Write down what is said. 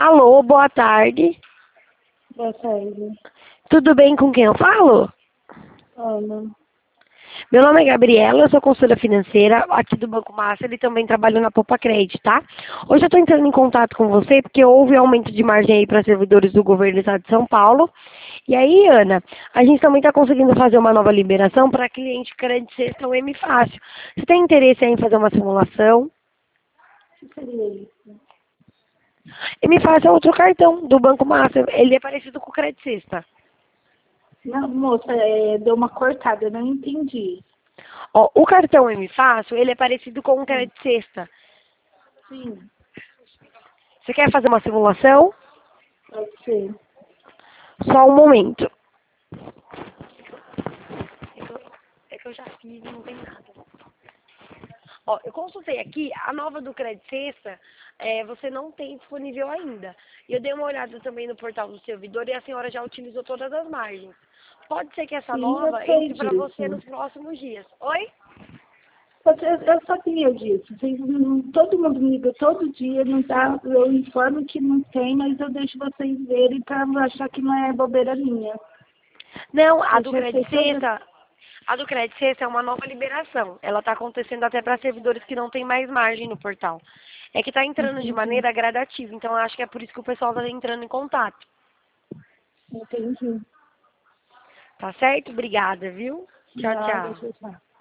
Alô, boa tarde. Boa tarde, Tudo bem com quem eu falo? Ana. Meu nome é Gabriela, eu sou consultora financeira aqui do Banco Master e também trabalho na Poupa Credit, tá? Hoje eu estou entrando em contato com você porque houve aumento de margem aí para servidores do governo do estado de São Paulo. E aí, Ana, a gente também está conseguindo fazer uma nova liberação para cliente crédito sexta ou M Fácil. Você tem interesse aí em fazer uma simulação? O que seria isso? M Fácil é outro cartão do Banco Master, ele é parecido com o crédito sexta. Não, moça, deu uma cortada, eu não entendi. Ó, o cartão M Fácil, ele é parecido com o crédito sexta. Sim, Você quer fazer uma simulação? pode ser. Só um momento. É que eu já fiz e não tem nada. Ó, eu consultei aqui, a nova do Crédito Sexta, você não tem disponível ainda. E eu dei uma olhada também no portal do servidor e a senhora já utilizou todas as margens. Pode ser que essa Sim, eu nova sei entre para você disso. nos próximos dias. Oi? Eu sabia disso. Todo mundo me liga todo dia, não tá, eu informo que não tem, mas eu deixo vocês verem para achar que não é bobeira minha. Não, a Eu do já sei Crédito toda. Sexta, a do Crédito Sexta é uma nova liberação. Ela está acontecendo até para servidores que não têm mais margem no portal. É que está entrando de Entendi, maneira gradativa, então eu acho que é por isso que o pessoal está entrando em contato. entendi. Tá certo? Obrigada, viu? Tchau, Nada, tchau. tchau, tchau.